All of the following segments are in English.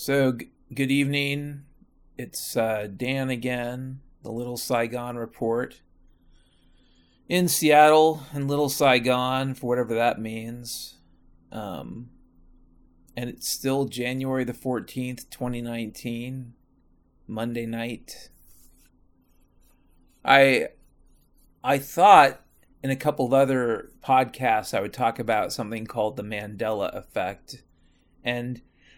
Good evening. It's Dan again, the Little Saigon Report. In Seattle and Little Saigon, for whatever that means. And it's still January the 14th, 2019, Monday night. I thought in a couple of other podcasts I would talk about something called the Mandela effect. And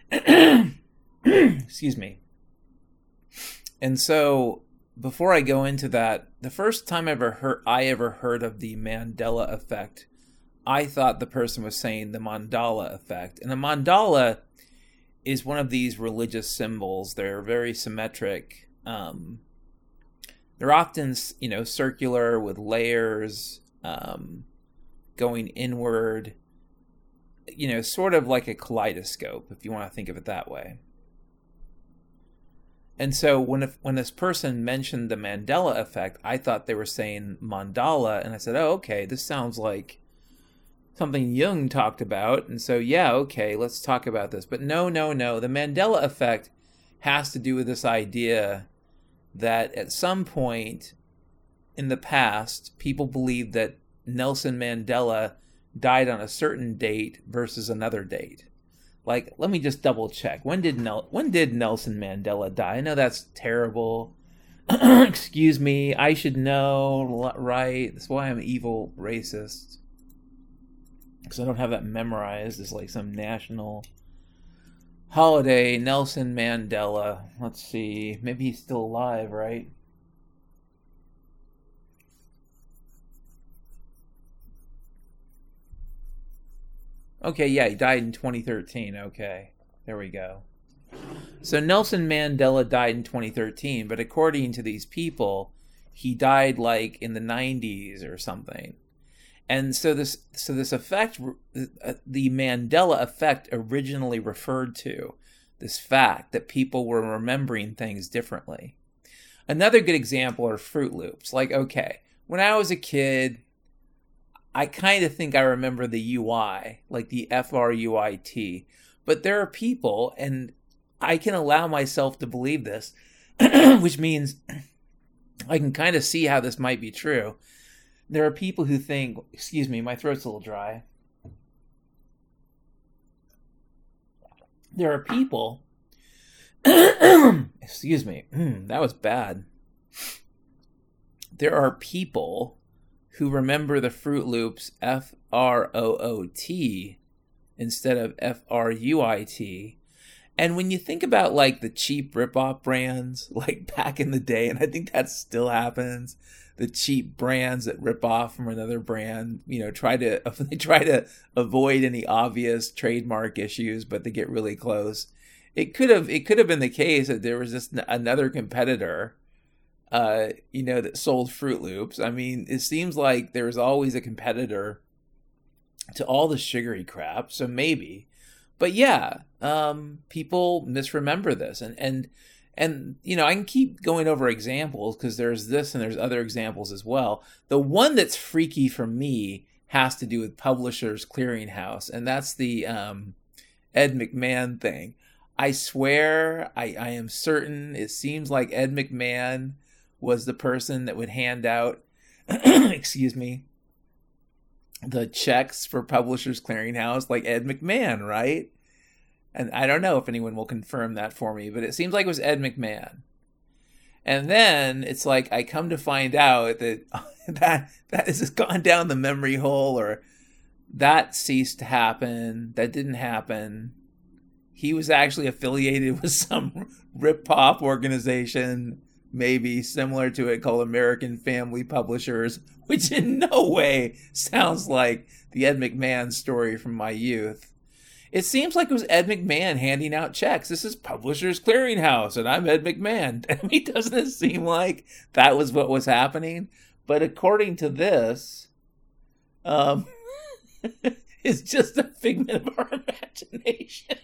excuse me. And so before I go into that, the first time I ever heard of the Mandela effect, I thought the person was saying the mandala effect. And a mandala is one of these religious symbols. They're very symmetric. They're often, circular with layers going inward. Sort of like a kaleidoscope, if you want to think of it that way. And so when this person mentioned the Mandela effect, I thought they were saying mandala, and I said, oh, okay, this sounds like something Jung talked about, and so, yeah, okay, let's talk about this. But no, the Mandela effect has to do with this idea that at some point in the past, people believed that Nelson Mandela died on a certain date versus another date. Like, let me just double check. When did Nelson Mandela die? I know that's terrible. Excuse me. I should know, right? That's why I'm an evil racist. Because I don't have that memorized as like some national holiday. Nelson Mandela. Let's see. Maybe he's still alive, right? Okay, yeah, he died in 2013. Okay, there we go. So Nelson Mandela died in 2013, but according to these people, he died like in the 90s or something. And so this effect, the Mandela effect, originally referred to this fact that people were remembering things differently. Another good example are Fruit Loops. Like, okay, when I was a kid, I kind of think I remember the UI, like the FRUIT. But there are people, and I can allow myself to believe this, which means I can kind of see how this might be true. There are people who think, excuse me, my throat's a little dry. There are people, excuse me, that was bad. There are people who remember the Fruit Loops FROOT instead of FRUIT. And when you think about like the cheap ripoff brands, like back in the day, and I think that still happens, the cheap brands that rip off from another brand, they try to avoid any obvious trademark issues, but they get really close. It could have been the case that there was just another competitor that sold Fruit Loops. I mean, it seems like there's always a competitor to all the sugary crap, so maybe. But yeah, people misremember this. And I can keep going over examples because there's this and there's other examples as well. The one that's freaky for me has to do with Publishers Clearinghouse, and that's the Ed McMahon thing. I swear, I am certain it seems like Ed McMahon was the person that would hand out, excuse me, the checks for Publishers Clearinghouse, like Ed McMahon, right? And I don't know if anyone will confirm that for me, but it seems like it was Ed McMahon. And then it's like I come to find out that that has just gone down the memory hole, or that ceased to happen. That didn't happen. He was actually affiliated with some rip-off organization, maybe similar to it, called American Family Publishers, which in no way sounds like the Ed McMahon story from my youth. It seems like it was Ed McMahon handing out checks. This is Publishers Clearinghouse, and I'm Ed McMahon. I mean, doesn't it seem like that was what was happening? But according to this, it's just a figment of our imagination.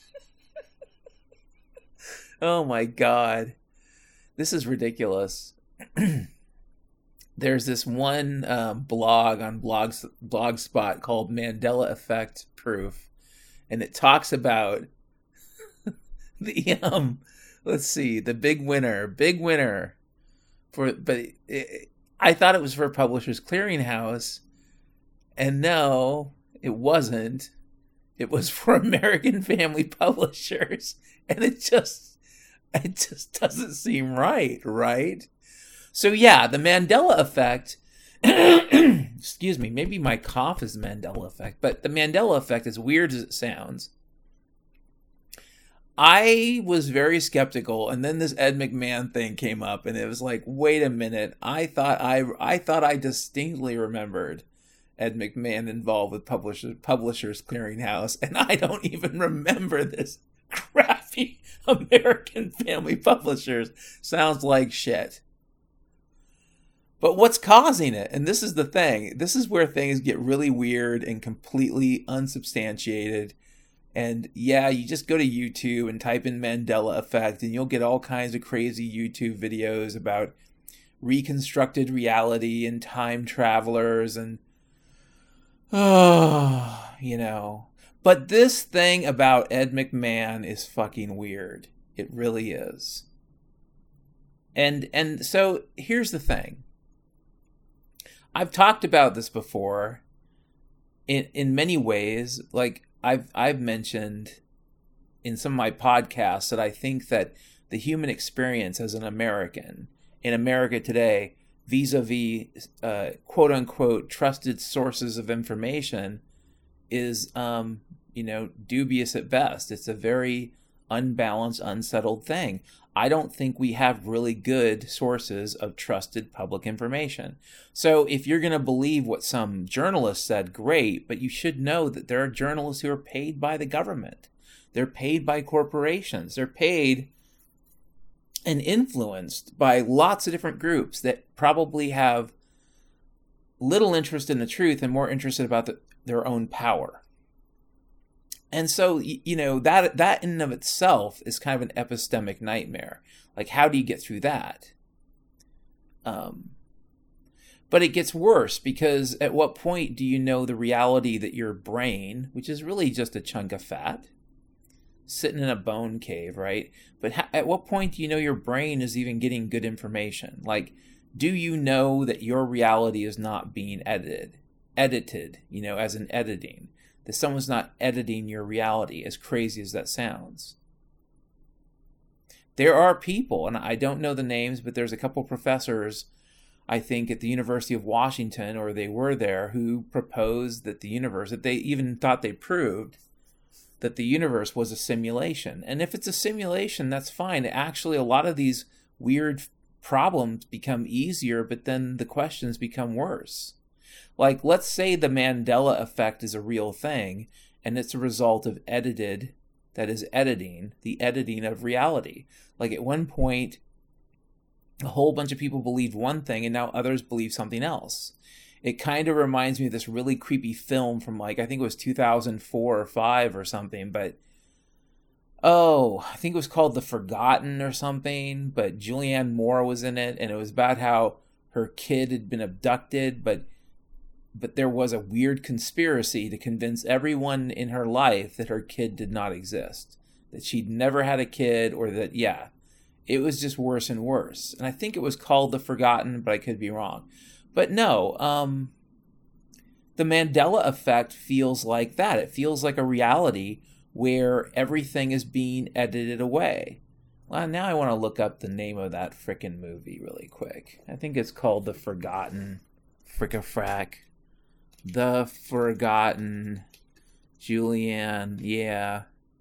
Oh my God. This is ridiculous. There's this one blog on Blogspot called Mandela Effect Proof, and it talks about The let's see, the big winner for, but I thought it was for Publishers Clearinghouse, and no, it wasn't. It was for American Family Publishers, and it just doesn't seem right, right? So yeah, the Mandela effect. Excuse me, maybe my cough is the Mandela effect, but the Mandela effect, as weird as it sounds, I was very skeptical, and then this Ed McMahon thing came up, and it was like, wait a minute, I thought I distinctly remembered Ed McMahon involved with Publishers Clearinghouse, and I don't even remember this crappy American Family Publishers. Sounds like shit. But what's causing it? And this is the thing. This is where things get really weird and completely unsubstantiated. And yeah, you just go to YouTube and type in Mandela effect, and you'll get all kinds of crazy YouTube videos about reconstructed reality and time travelers and you know. But this thing about Ed McMahon is fucking weird. It really is. And so here's the thing. I've talked about this before in many ways. Like I've mentioned in some of my podcasts that I think that the human experience as an American in America today, vis-a-vis quote unquote trusted sources of information, is dubious at best. It's a very unbalanced, unsettled thing. I don't think we have really good sources of trusted public information. So if you're going to believe what some journalist said, great, but you should know that there are journalists who are paid by the government. They're paid by corporations. They're paid and influenced by lots of different groups that probably have little interest in the truth and more interested about their own power. And so, that in and of itself is kind of an epistemic nightmare. Like, how do you get through that? But it gets worse, because at what point do you know the reality that your brain, which is really just a chunk of fat, sitting in a bone cave, right? But at what point do you know your brain is even getting good information? Like, do you know that your reality is not being edited, as in editing? That someone's not editing your reality, as crazy as that sounds. There are people, and I don't know the names, but there's a couple professors, I think, at the University of Washington, or they were there, who proposed that the universe, that they even thought they proved that the universe was a simulation. And if it's a simulation, that's fine. Actually, a lot of these weird problems become easier, but then the questions become worse. Like, let's say the Mandela effect is a real thing, and it's a result of the editing of reality. Like, at one point, a whole bunch of people believed one thing, and now others believe something else. It kind of reminds me of this really creepy film from, I think it was 2004 or 5 or something, but I think it was called The Forgotten or something, but Julianne Moore was in it, and it was about how her kid had been abducted, but there was a weird conspiracy to convince everyone in her life that her kid did not exist, that she'd never had a kid, or that, it was just worse and worse. And I think it was called The Forgotten, but I could be wrong. But no, the Mandela effect feels like that. It feels like a reality where everything is being edited away. Well, now I want to look up the name of that frickin' movie really quick. I think it's called The Forgotten. Frick-a-frack. The Forgotten. Julianne. Yeah,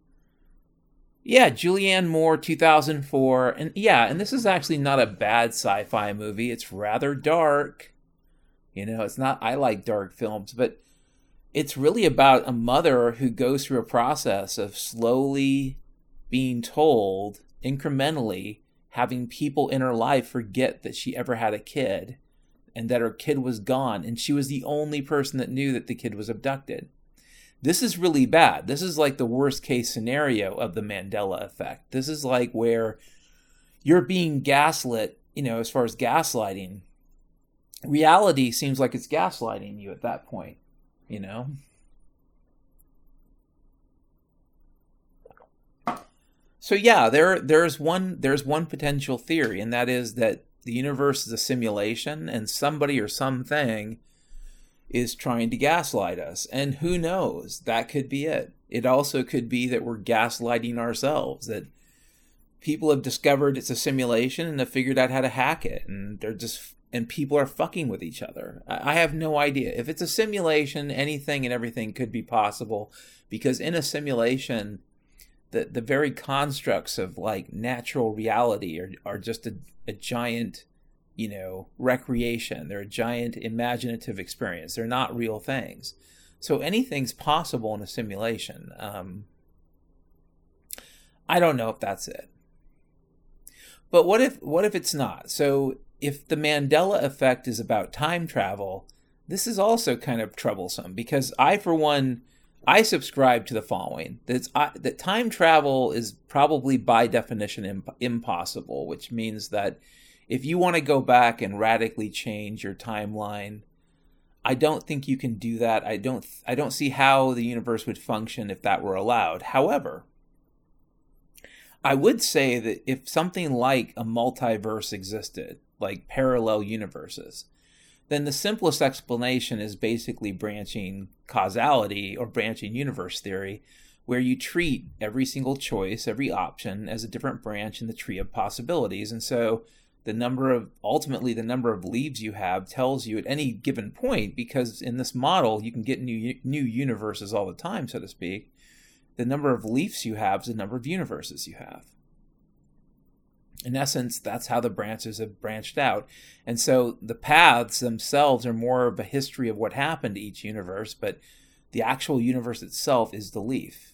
Julianne Moore, 2004. And this is actually not a bad sci-fi movie. It's rather dark. It's not, I like dark films, but it's really about a mother who goes through a process of slowly being told, incrementally, having people in her life forget that she ever had a kid and that her kid was gone, and she was the only person that knew that the kid was abducted. This is really bad. This is like the worst case scenario of the Mandela effect. This is like where you're being gaslit, as far as gaslighting. Reality seems like it's gaslighting you at that point, So yeah, there's one potential theory, and that is that the universe is a simulation, and somebody or something is trying to gaslight us. And who knows? That could be it. It also could be that we're gaslighting ourselves, that people have discovered it's a simulation and have figured out how to hack it, and people are fucking with each other. I have no idea. If it's a simulation, anything and everything could be possible, because in a simulation, the very constructs of like natural reality are just a giant, recreation. They're a giant imaginative experience. They're not real things. So anything's possible in a simulation. I don't know if that's it. But what if it's not? So if the Mandela effect is about time travel, this is also kind of troublesome, because I, for one, I subscribe to the following: that time travel is probably by definition impossible, which means that if you want to go back and radically change your timeline, I don't think you can do that. I don't see how the universe would function if that were allowed. However, I would say that if something like a multiverse existed, like parallel universes, then the simplest explanation is basically branching causality or branching universe theory, where you treat every single choice, every option, as a different branch in the tree of possibilities. And so ultimately the number of leaves you have tells you at any given point, because in this model you can get new universes all the time, so to speak. The number of leaves you have is the number of universes you have. In essence, that's how the branches have branched out. And so the paths themselves are more of a history of what happened to each universe, but the actual universe itself is the leaf.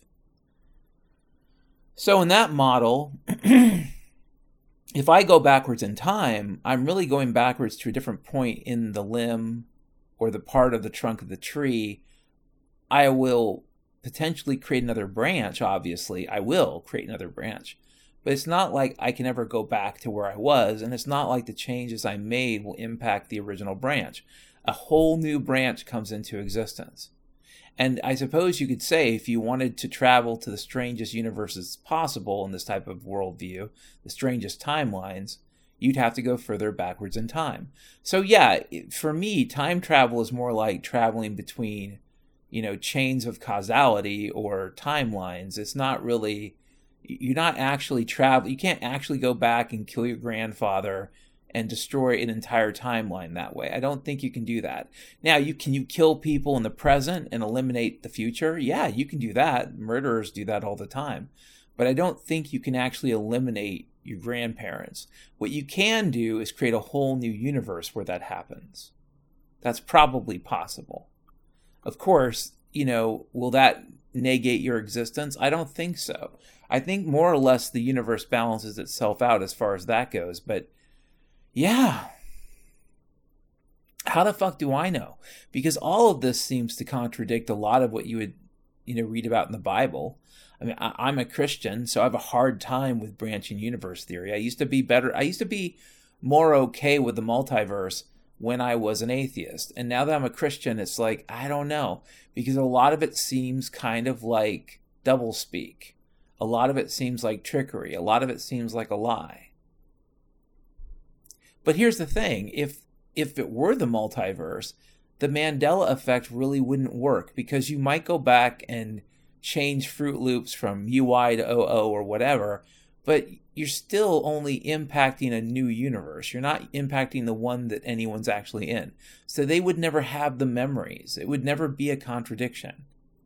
So in that model, if I go backwards in time, I'm really going backwards to a different point in the limb or the part of the trunk of the tree. I will potentially create another branch, obviously. I will create another branch. But it's not like I can ever go back to where I was, and it's not like the changes I made will impact the original branch. A whole new branch comes into existence. And I suppose you could say, if you wanted to travel to the strangest universes possible in this type of worldview, the strangest timelines, you'd have to go further backwards in time. So yeah, for me, time travel is more like traveling between, chains of causality or timelines. It's not really... You're not actually you can't actually go back and kill your grandfather and destroy an entire timeline that way. I don't think you can do that. Now, can you kill people in the present and eliminate the future? Yeah, you can do that. Murderers do that all the time. But I don't think you can actually eliminate your grandparents. What you can do is create a whole new universe where that happens. That's probably possible. Of course, will that negate your existence? I don't think so. I think more or less the universe balances itself out as far as that goes. But yeah, how the fuck do I know? Because all of this seems to contradict a lot of what you would, read about in the Bible. I mean, I'm a Christian, so I have a hard time with branching universe theory. I used to be more okay with the multiverse when I was an atheist. And now that I'm a Christian, it's like, I don't know. Because a lot of it seems kind of like doublespeak. A lot of it seems like trickery. A lot of it seems like a lie. But here's the thing. If it were the multiverse, the Mandela effect really wouldn't work, because you might go back and change Fruit Loops from UI to OO or whatever, but you're still only impacting a new universe. You're not impacting the one that anyone's actually in. So they would never have the memories. It would never be a contradiction.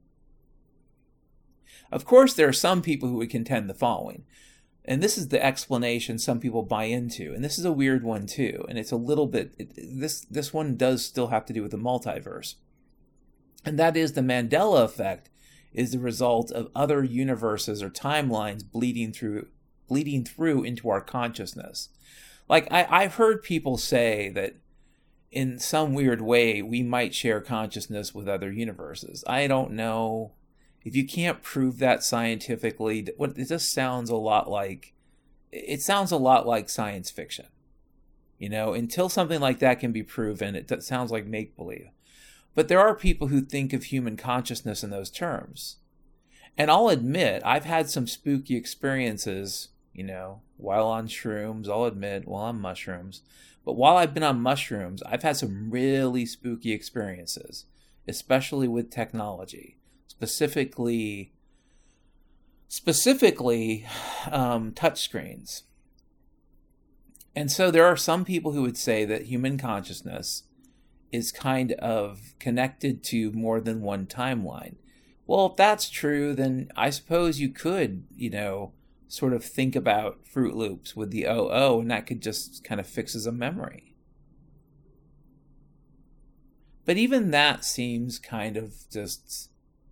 Of course, there are some people who would contend the following. And this is the explanation some people buy into. And this is a weird one too. And it's a little bit... This one does still have to do with the multiverse. And that is, the Mandela effect is the result of other universes or timelines bleeding through into our consciousness. Like, I've heard people say that in some weird way we might share consciousness with other universes. I don't know. If you can't prove that scientifically, it just sounds a lot like science fiction. Until something like that can be proven, it sounds like make-believe. But there are people who think of human consciousness in those terms. And I'll admit, I've had some spooky experiences, while on shrooms. I'll admit, while on mushrooms. But while I've been on mushrooms, I've had some really spooky experiences, especially with technology, specifically touchscreens. And so there are some people who would say that human consciousness is kind of connected to more than one timeline. Well, if that's true, then I suppose you could, sort of think about Fruit Loops with the OO, and that could just kind of fix as a memory. But even that seems kind of just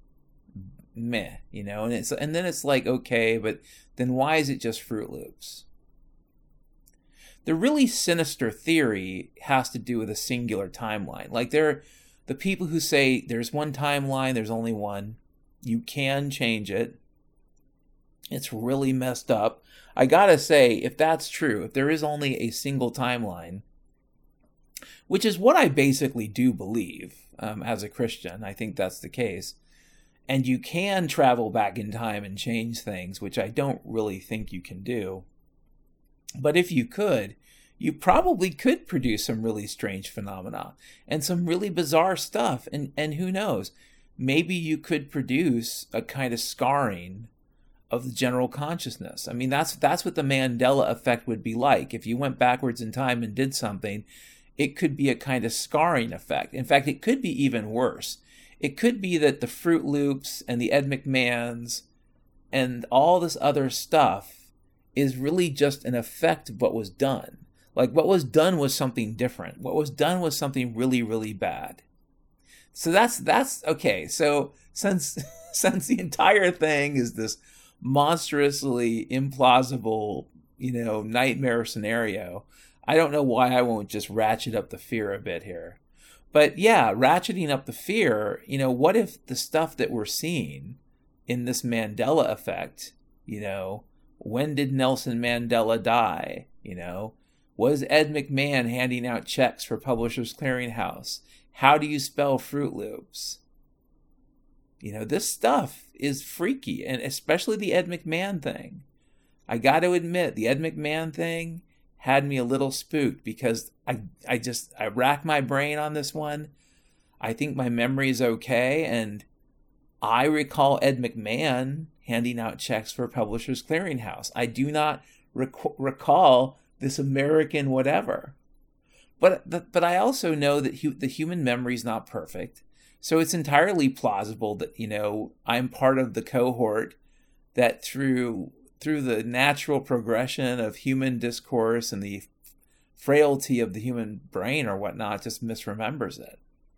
meh, and then it's like, okay, but then why is it just Fruit Loops? The really sinister theory has to do with a singular timeline. Like the people who say there's one timeline, there's only one. You can change it. It's really messed up. I gotta say, if that's true, if there is only a single timeline, which is what I basically do believe as a Christian, I think that's the case, and you can travel back in time and change things, which I don't really think you can do. But if you could, you probably could produce some really strange phenomena and some really bizarre stuff. And who knows, maybe you could produce a kind of scarring of the general consciousness. I mean, that's what the Mandela effect would be like. If you went backwards in time and did something, it could be a kind of scarring effect. In fact, it could be even worse. It could be that the Fruit Loops and the Ed McMahons and all this other stuff is really just an effect of what was done. Like, what was done was something different. What was done was something really, really bad. So that's okay. So since the entire thing is this monstrously implausible, nightmare scenario, I don't know why I won't just ratchet up the fear a bit here. But yeah, ratcheting up the fear, what if the stuff that we're seeing in this Mandela effect, when did Nelson Mandela die? Was Ed McMahon handing out checks for Publishers Clearinghouse? How do you spell Fruit Loops? This stuff is freaky, and especially the Ed McMahon thing. I got to admit, the Ed McMahon thing had me a little spooked because I racked my brain on this one. I think my memory is okay, and I recall Ed McMahon handing out checks for Publishers Clearinghouse. I do not recall this American whatever. But I also know that the human memory is not perfect. So it's entirely plausible that, I'm part of the cohort that through the natural progression of human discourse and the frailty of the human brain or whatnot, just misremembers it.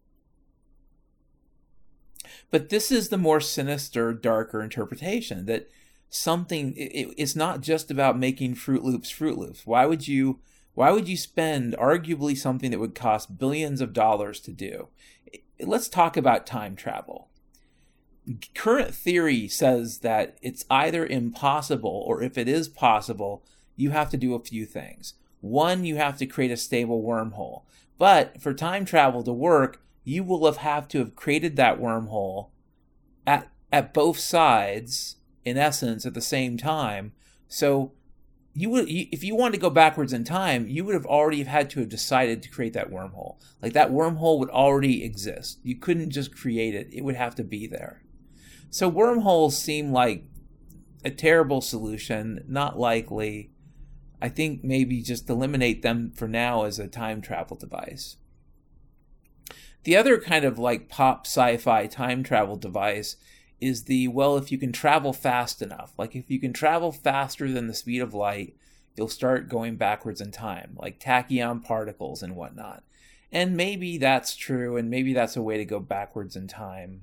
But this is the more sinister, darker interpretation, that it's not just about making Fruit Loops Fruit Loops. Why would you spend arguably something that would cost billions of dollars to do? Let's talk about time travel. Current theory says that it's either impossible, or if it is possible, you have to do a few things. One, you have to create a stable wormhole. But for time travel to work, you will have to have created that wormhole at both sides, in essence, at the same time. So if you wanted to go backwards in time, you would have already had to have decided to create that wormhole. Like, that wormhole would already exist. You couldn't just create it. It would have to be there. So wormholes seem like a terrible solution, not likely. I think maybe just eliminate them for now as a time travel device. The other kind of like pop sci-fi time travel device is if you can travel fast enough. Like, if you can travel faster than the speed of light, you'll start going backwards in time, like tachyon particles and whatnot. And maybe that's true, and maybe that's a way to go backwards in time.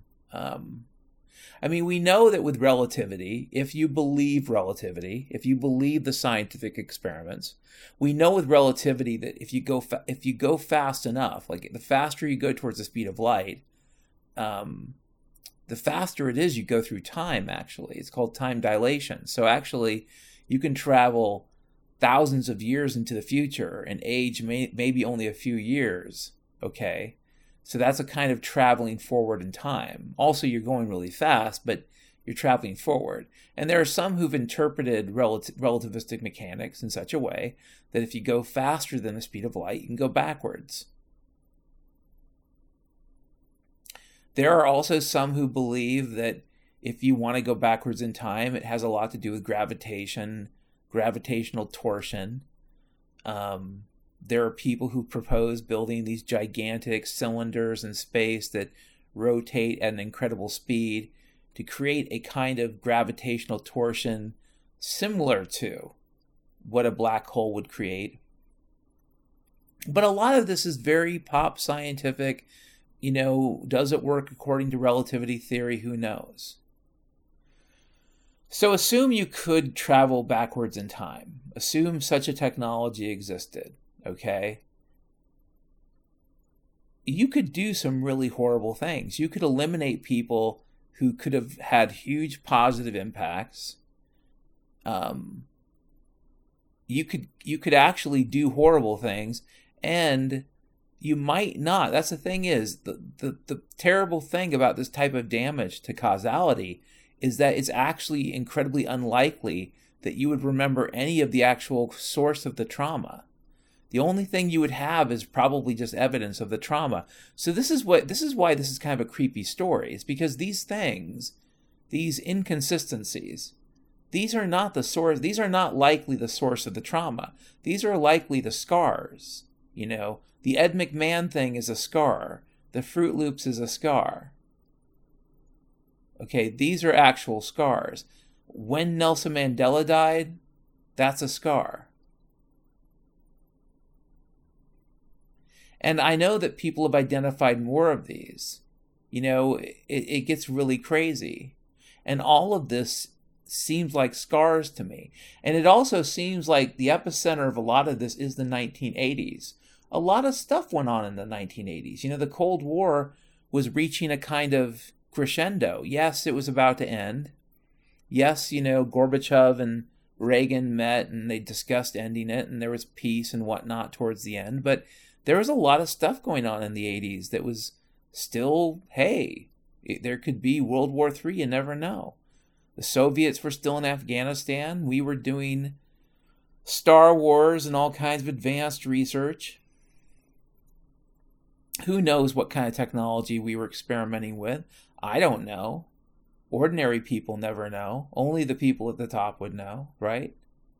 We know that with relativity, if you believe the scientific experiments, we know with relativity that if you go fast enough, like the faster you go towards the speed of light, the faster it is you go through time, actually. It's called time dilation. So actually, you can travel thousands of years into the future and age maybe only a few years, okay? So that's a kind of traveling forward in time. Also, you're going really fast, but you're traveling forward. And there are some who've interpreted relativistic mechanics in such a way that if you go faster than the speed of light, you can go backwards. There are also some who believe that if you want to go backwards in time, it has a lot to do with gravitation, gravitational torsion. There are people who propose building these gigantic cylinders in space that rotate at an incredible speed to create a kind of gravitational torsion similar to what a black hole would create. But a lot of this is very pop scientific. Does it work according to relativity theory? Who knows? So assume you could travel backwards in time. Assume such a technology existed, okay? You could do some really horrible things. You could eliminate people who could have had huge positive impacts. You could actually do horrible things, and you might not. That's the thing is, the terrible thing about this type of damage to causality is that it's actually incredibly unlikely that you would remember any of the actual source of the trauma. The only thing you would have is probably just evidence of the trauma. So this is why this is kind of a creepy story. It's because these things, these inconsistencies, these are not the source. These are not likely the source of the trauma. These are likely the scars. The Ed McMahon thing is a scar. The Fruit Loops is a scar. Okay, these are actual scars. When Nelson Mandela died, that's a scar. And I know that people have identified more of these. It gets really crazy. And all of this seems like scars to me. And it also seems like the epicenter of a lot of this is the 1980s. A lot of stuff went on in the 1980s. The Cold War was reaching a kind of crescendo. Yes, it was about to end. Yes, Gorbachev and Reagan met and they discussed ending it, and there was peace and whatnot towards the end. But there was a lot of stuff going on in the 80s that was still, hey, there could be World War III, you never know. The Soviets were still in Afghanistan. We were doing Star Wars and all kinds of advanced research. Who knows what kind of technology we were experimenting with? I don't know. Ordinary people never know. Only the people at the top would know, right?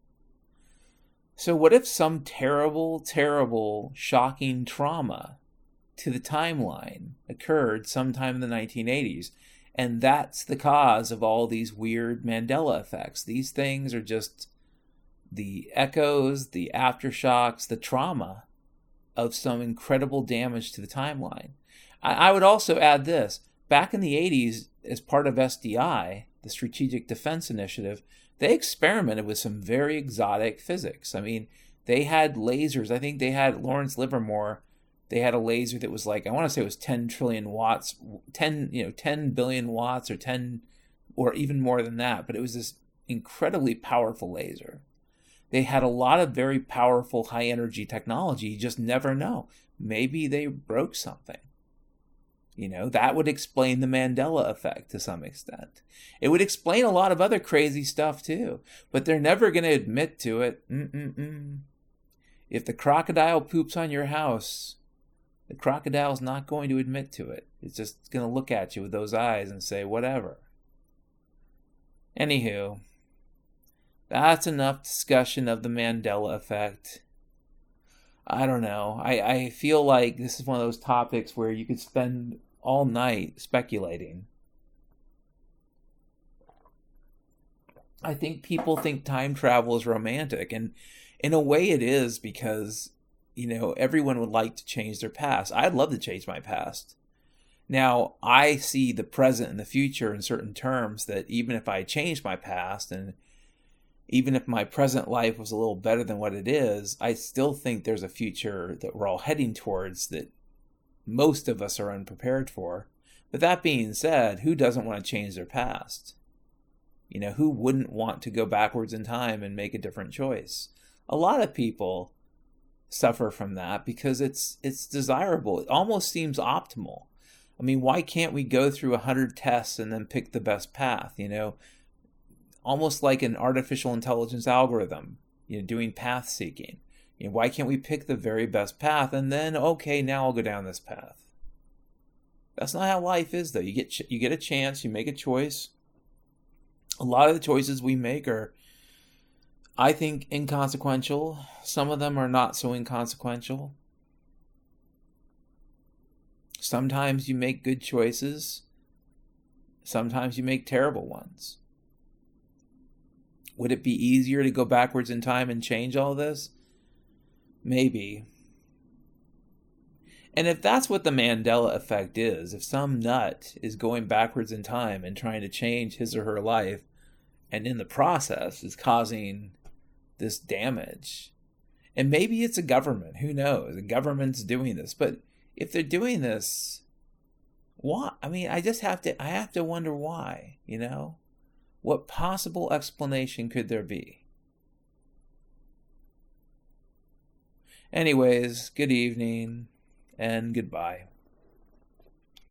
So what if some terrible, terrible, shocking trauma to the timeline occurred sometime in the 1980s, and that's the cause of all these weird Mandela effects? These things are just the echoes, the aftershocks, the trauma of some incredible damage to the timeline. I would also add this. Back in the 80s, as part of SDI, the Strategic Defense Initiative, they experimented with some very exotic physics. I mean, they had lasers. I think they had Lawrence Livermore. They had a laser that was like, I want to say it was 10 trillion watts, 10 billion watts or even more than that. But it was this incredibly powerful laser. They had a lot of very powerful high energy technology. You just never know. Maybe they broke something. That would explain the Mandela effect to some extent. It would explain a lot of other crazy stuff too, but they're never going to admit to it. If the crocodile poops on your house, the crocodile's not going to admit to it. It's just going to look at you with those eyes and say, whatever. Anywho, that's enough discussion of the Mandela effect. I don't know. I feel like this is one of those topics where you could spend all night speculating. I think people think time travel is romantic, and in a way it is, because, everyone would like to change their past. I'd love to change my past. Now, I see the present and the future in certain terms that even if I changed my past, and even if my present life was a little better than what it is, I still think there's a future that we're all heading towards that most of us are unprepared for. But that being said, who doesn't want to change their past? Who wouldn't want to go backwards in time and make a different choice? A lot of people suffer from that because it's desirable. It almost seems optimal. I mean, why can't we go through 100 tests and then pick the best path, Almost like an artificial intelligence algorithm, doing path seeking. Why can't we pick the very best path and then, okay, now I'll go down this path? That's not how life is, though. You get a chance, you make a choice. A lot of the choices we make are, I think, inconsequential. Some of them are not so inconsequential. Sometimes you make good choices. Sometimes you make terrible ones. Would it be easier to go backwards in time and change all this? Maybe. And if that's what the Mandela effect is, if some nut is going backwards in time and trying to change his or her life, and in the process is causing this damage, and maybe it's a government, who knows? The government's doing this, but if they're doing this, why? I mean, I have to wonder why, What possible explanation could there be? Anyways, good evening and goodbye.